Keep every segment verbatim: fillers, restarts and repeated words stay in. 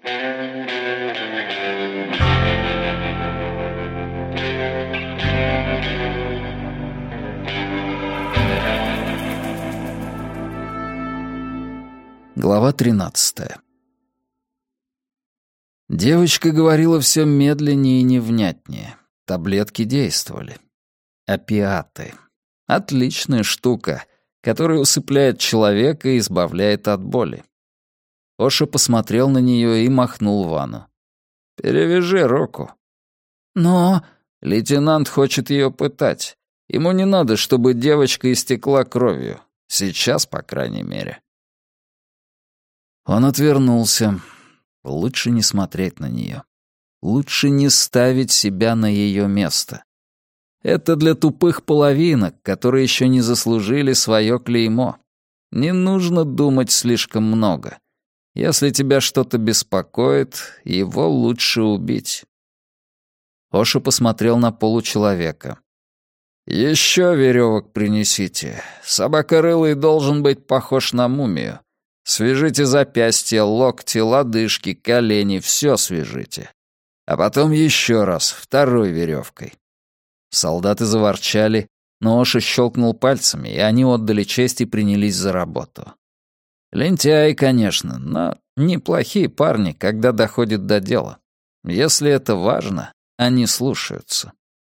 Глава тринадцатая. Девочка говорила все медленнее и невнятнее. Таблетки действовали. Опиаты. Отличная штука, которая усыпляет человека и избавляет от боли. Оша посмотрел на нее и махнул Вану. «Перевяжи руку». «Но...» «Лейтенант хочет ее пытать. Ему не надо, чтобы девочка истекла кровью. Сейчас, по крайней мере». Он отвернулся. Лучше не смотреть на нее. Лучше не ставить себя на ее место. Это для тупых половинок, которые еще не заслужили свое клеймо. Не нужно думать слишком много. Если тебя что-то беспокоит, его лучше убить. Оша посмотрел на получеловека. «Еще веревок принесите. Собакорылый должен быть похож на мумию. Свяжите запястья, локти, лодыжки, колени, все свяжите. А потом еще раз, второй веревкой». Солдаты заворчали, но Оша щелкнул пальцами, и они отдали честь и принялись за работу. Лентяи, конечно, но неплохие парни, когда доходит до дела. Если это важно, они слушаются.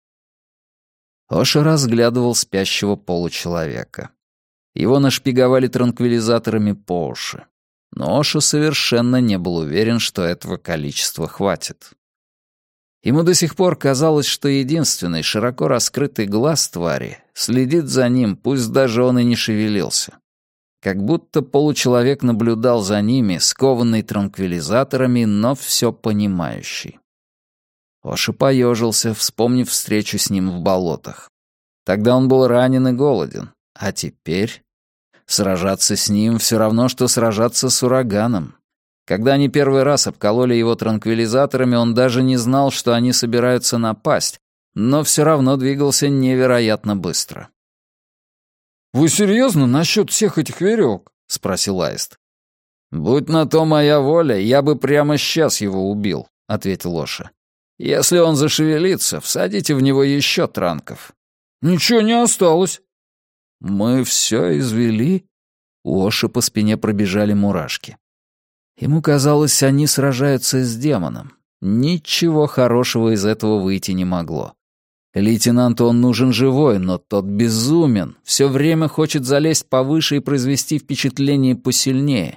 Оша разглядывал спящего получеловека. Его нашпиговали транквилизаторами по уши. Но Оша совершенно не был уверен, что этого количества хватит. Ему до сих пор казалось, что единственный широко раскрытый глаз твари следит за ним, пусть даже он и не шевелился. Как будто получеловек наблюдал за ними, скованный транквилизаторами, но все понимающий. Оша поежился, вспомнив встречу с ним в болотах. Тогда он был ранен и голоден. А теперь сражаться с ним все равно, что сражаться с ураганом. Когда они первый раз обкололи его транквилизаторами, он даже не знал, что они собираются напасть, но все равно двигался невероятно быстро. «Вы серьезно насчет всех этих веревок?» — спросил Аист. «Будь на то моя воля, я бы прямо сейчас его убил», — ответил Оша. «Если он зашевелится, всадите в него еще транков». «Ничего не осталось». «Мы все извели?» У Оши по спине пробежали мурашки. Ему казалось, они сражаются с демоном. Ничего хорошего из этого выйти не могло. Лейтенанту он нужен живой, но тот безумен, все время хочет залезть повыше и произвести впечатление посильнее.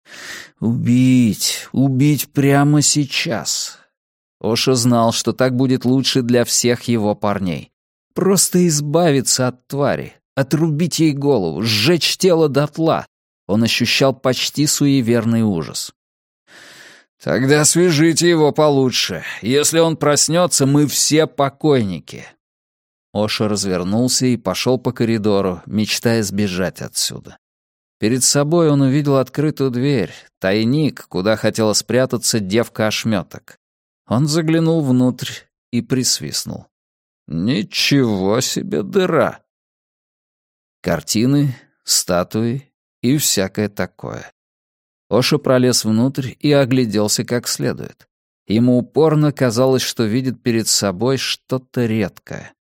Убить, убить прямо сейчас. Оша знал, что так будет лучше для всех его парней. Просто избавиться от твари, отрубить ей голову, сжечь тело дотла. Он ощущал почти суеверный ужас. «Тогда свяжите его получше. Если он проснется, мы все покойники». Оша развернулся и пошел по коридору, мечтая сбежать отсюда. Перед собой он увидел открытую дверь, тайник, куда хотела спрятаться девка-ошметок. Он заглянул внутрь и присвистнул. «Ничего себе дыра!» Картины, статуи и всякое такое. Оша пролез внутрь и огляделся как следует. Ему упорно казалось, что видит перед собой что-то редкое.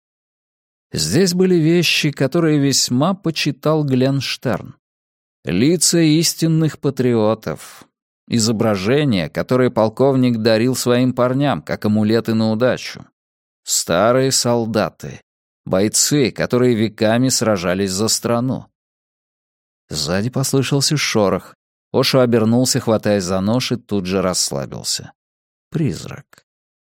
Здесь были вещи, которые весьма почитал Глен Штерн. Лица истинных патриотов. Изображения, которые полковник дарил своим парням, как амулеты на удачу. Старые солдаты. Бойцы, которые веками сражались за страну. Сзади послышался шорох. Оша обернулся, хватаясь за нож, и тут же расслабился. Призрак.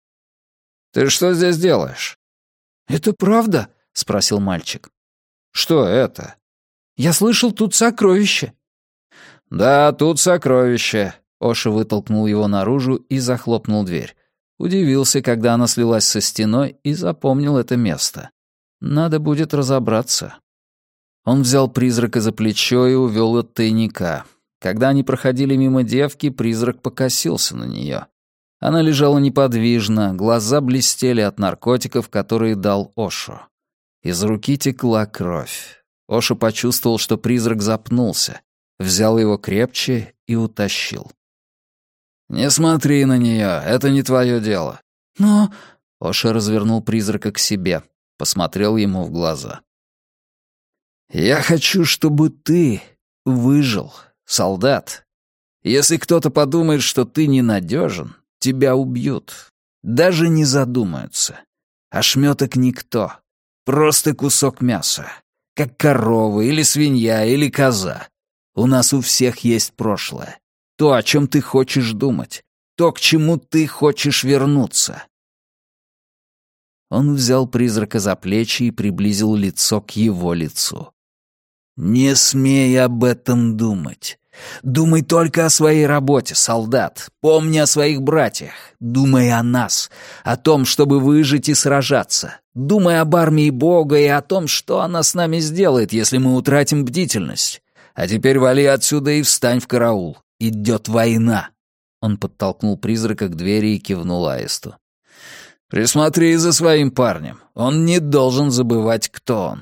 «Ты что здесь делаешь?» «Это правда?» — спросил мальчик. «Что это?» «Я слышал, тут сокровище». «Да, тут сокровище». Оша вытолкнул его наружу и захлопнул дверь. Удивился, когда она слилась со стеной, и запомнил это место. Надо будет разобраться. Он взял призрака за плечо и увел от тайника. Когда они проходили мимо девки, призрак покосился на нее. Она лежала неподвижно, глаза блестели от наркотиков, которые дал Ошо. Из руки текла кровь. Ошо почувствовал, что призрак запнулся, взял его крепче и утащил. «Не смотри на нее, это не твое дело». «Но...» Оша развернул призрака к себе, посмотрел ему в глаза. «Я хочу, чтобы ты выжил, солдат. Если кто-то подумает, что ты ненадежен, тебя убьют. Даже не задумаются. Ошметок никто. Просто кусок мяса. Как корова или свинья или коза. У нас у всех есть прошлое. То, о чем ты хочешь думать. То, к чему ты хочешь вернуться». Он взял призрака за плечи и приблизил лицо к его лицу. «Не смей об этом думать. Думай только о своей работе, солдат. Помни о своих братьях. Думай о нас, о том, чтобы выжить и сражаться. Думай об армии Бога и о том, что она с нами сделает, если мы утратим бдительность. А теперь вали отсюда и встань в караул. Идет война». Он подтолкнул призрака к двери и кивнул Аисту. «Присмотри за своим парнем. Он не должен забывать, кто он».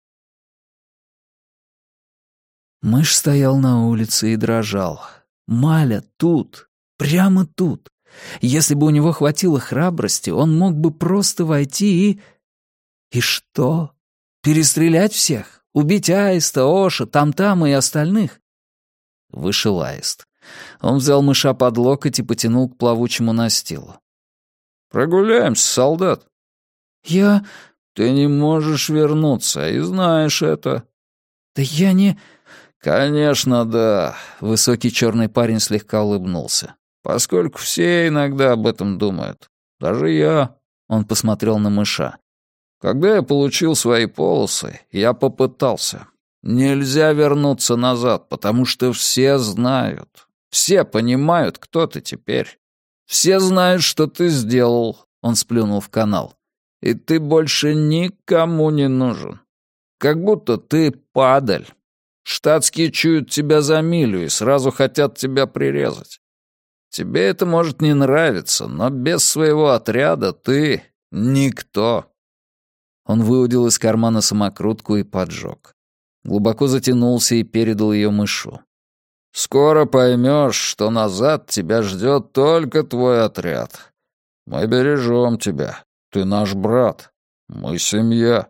Мышь стоял на улице и дрожал. Маля тут, прямо тут. Если бы у него хватило храбрости, он мог бы просто войти и... И что? Перестрелять всех? Убить Аиста, Оша, Там-Тама и остальных? Вышел Аист. Он взял мыша под локоть и потянул к плавучему настилу. «Прогуляемся, солдат». «Я...» «Ты не можешь вернуться, и знаешь это». «Да я не...» «Конечно, да», — высокий черный парень слегка улыбнулся. «Поскольку все иногда об этом думают. Даже я», — он посмотрел на мыша. «Когда я получил свои полосы, я попытался. Нельзя вернуться назад, потому что все знают. Все понимают, кто ты теперь. Все знают, что ты сделал», — он сплюнул в канал. «И ты больше никому не нужен. Как будто ты падаль. Штатские чуют тебя за милю и сразу хотят тебя прирезать. Тебе это может не нравиться, но без своего отряда ты никто». Он выудил из кармана самокрутку и поджег. Глубоко затянулся и передал ее мышу. «Скоро поймешь, что назад тебя ждет только твой отряд. Мы бережем тебя. Ты наш брат. Мы семья».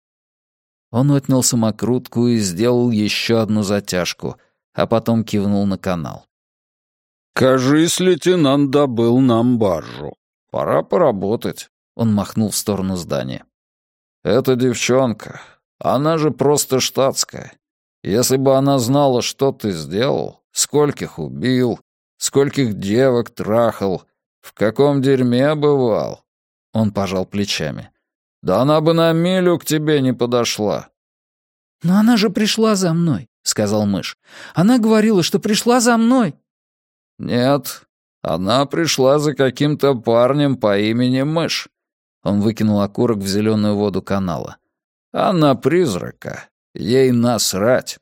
Он отнял самокрутку и сделал еще одну затяжку, а потом кивнул на канал. «Кажись, лейтенант добыл нам баржу. Пора поработать», — он махнул в сторону здания. «Эта девчонка, она же просто штатская. Если бы она знала, что ты сделал, скольких убил, скольких девок трахал, в каком дерьме бывал», — он пожал плечами. «Да она бы на милю к тебе не подошла». «Но она же пришла за мной», — сказал мышь. «Она говорила, что пришла за мной». «Нет, она пришла за каким-то парнем по имени Мышь». Он выкинул окурок в зеленую воду канала. «Она призрака. Ей насрать».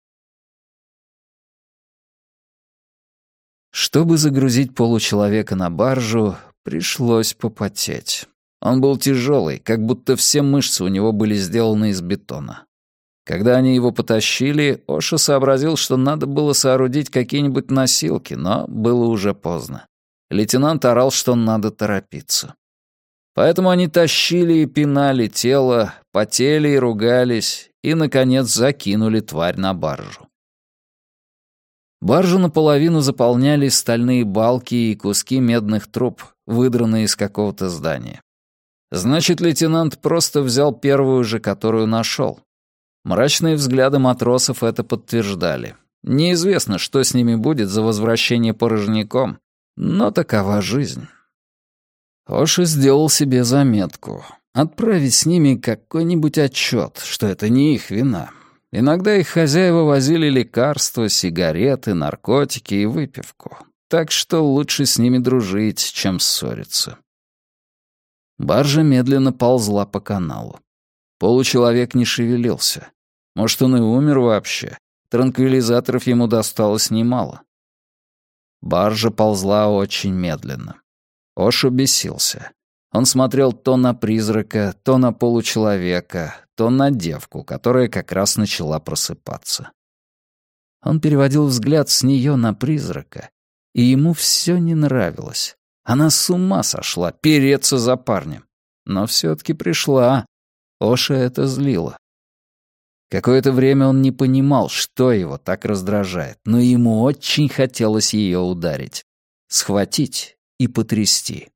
Чтобы загрузить получеловека на баржу, пришлось попотеть. Он был тяжелый, как будто все мышцы у него были сделаны из бетона. Когда они его потащили, Оша сообразил, что надо было соорудить какие-нибудь носилки, но было уже поздно. Лейтенант орал, что надо торопиться. Поэтому они тащили и пинали тело, потели и ругались, и, наконец, закинули тварь на баржу. Баржу наполовину заполняли стальные балки и куски медных труб, выдранные из какого-то здания. Значит, лейтенант просто взял первую же, которую нашел. Мрачные взгляды матросов это подтверждали. Неизвестно, что с ними будет за возвращение порожняком, но такова жизнь. Оша сделал себе заметку. Отправить с ними какой-нибудь отчет, что это не их вина. Иногда их хозяева возили лекарства, сигареты, наркотики и выпивку. Так что лучше с ними дружить, чем ссориться. Баржа медленно ползла по каналу. Получеловек не шевелился. Может, он и умер вообще. Транквилизаторов ему досталось немало. Баржа ползла очень медленно. Оша бесился. Он смотрел то на призрака, то на получеловека, то на девку, которая как раз начала просыпаться. Он переводил взгляд с нее на призрака И ему все не нравилось. Она с ума сошла переться за парнем. Но все-таки пришла. Оша это злило. Какое-то время он не понимал, что его так раздражает, но ему очень хотелось ее ударить. Схватить и потрясти.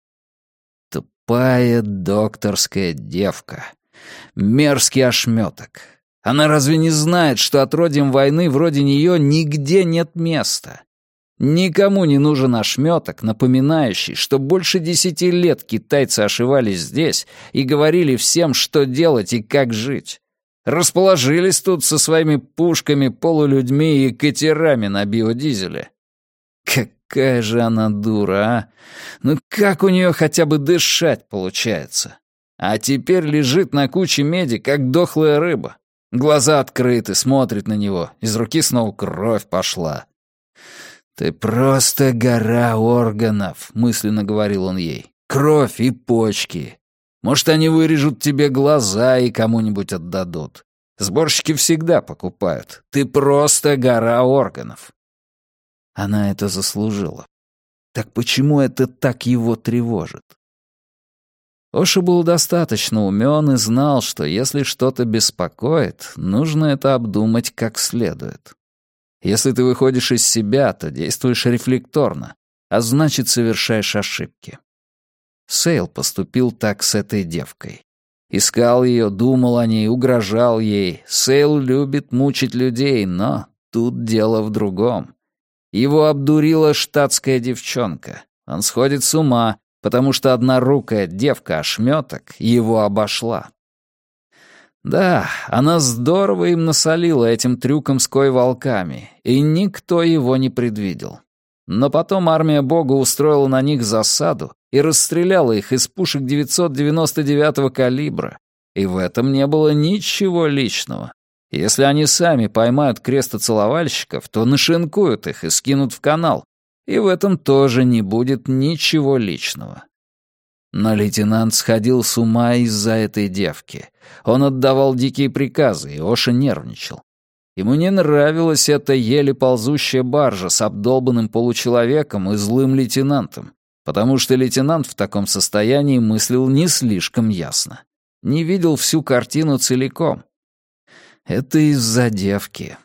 Тупая докторская девка. Мерзкий ошметок. Она разве не знает, что отродьям войны вроде нее нигде нет места? Никому не нужен ошметок, напоминающий, что больше десяти лет китайцы ошивались здесь и говорили всем, что делать и как жить. Расположились тут со своими пушками, полулюдьми и катерами на биодизеле. Какая же она дура, а? Ну как у нее хотя бы дышать получается? А теперь лежит на куче меди, как дохлая рыба. Глаза открыты, смотрит на него. Из руки снова кровь пошла. «Ты просто гора органов», — мысленно говорил он ей. «Кровь и почки. Может, они вырежут тебе глаза и кому-нибудь отдадут. Сборщики всегда покупают. Ты просто гора органов». Она это заслужила. Так почему это так его тревожит? Оша был достаточно умен и знал, что если что-то беспокоит, нужно это обдумать как следует. Если ты выходишь из себя, то действуешь рефлекторно, а значит, совершаешь ошибки. Сейл поступил так с этой девкой. Искал ее, думал о ней, угрожал ей. Сейл любит мучить людей, но тут дело в другом. Его обдурила штатская девчонка. Он сходит с ума, потому что однорукая девка-ошметок его обошла. Да, она здорово им насолила этим трюком с кой-волками, и никто его не предвидел. Но потом армия Бога устроила на них засаду и расстреляла их из пушек девятьсот девяносто девятого калибра, и в этом не было ничего личного. Если они сами поймают крестоцеловальщиков, то нашинкуют их и скинут в канал, и в этом тоже не будет ничего личного. Но лейтенант сходил с ума из-за этой девки. Он отдавал дикие приказы, и Оша нервничал. Ему не нравилась эта еле ползущая баржа с обдолбанным получеловеком и злым лейтенантом, потому что лейтенант в таком состоянии мыслил не слишком ясно. Не видел всю картину целиком. Это из-за девки.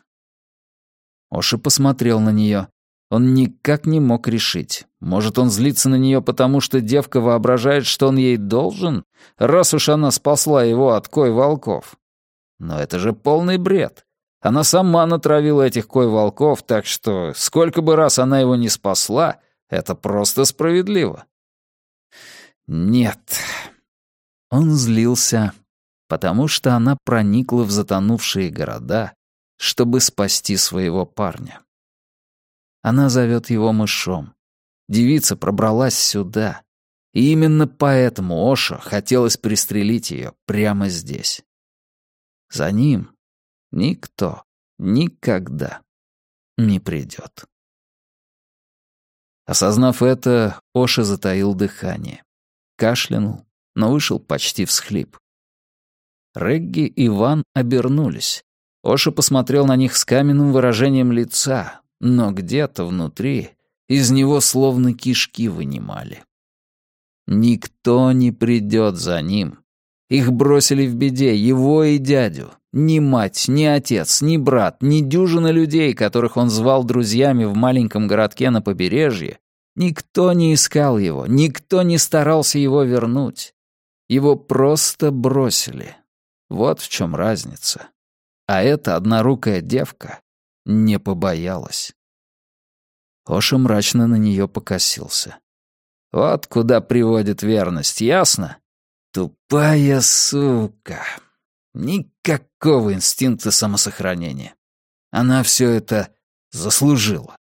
Оша посмотрел на нее. Он никак не мог решить. Может, он злится на нее потому, что девка воображает, что он ей должен, раз уж она спасла его от кой-волков. Но это же полный бред. Она сама натравила этих кой-волков, так что сколько бы раз она его не спасла, это просто справедливо. Нет. Он злился, потому что она проникла в затонувшие города, чтобы спасти своего парня. Она зовет его мышом. Девица пробралась сюда. И именно поэтому Оша хотелось пристрелить ее прямо здесь. За ним никто никогда не придет. Осознав это, Оша затаил дыхание. Кашлянул, но вышел почти всхлип. Регги и Ван обернулись. Оша посмотрел на них с каменным выражением лица, но где-то внутри из него словно кишки вынимали. Никто не придет за ним. Их бросили в беде, его и дядю. Ни мать, ни отец, ни брат, ни дюжина людей, которых он звал друзьями в маленьком городке на побережье. Никто не искал его, никто не старался его вернуть. Его просто бросили. Вот в чем разница. А эта однорукая девка не побоялась. Оша мрачно на нее покосился. Вот куда приводит верность, ясно? Тупая сука. Никакого инстинкта самосохранения. Она все это заслужила.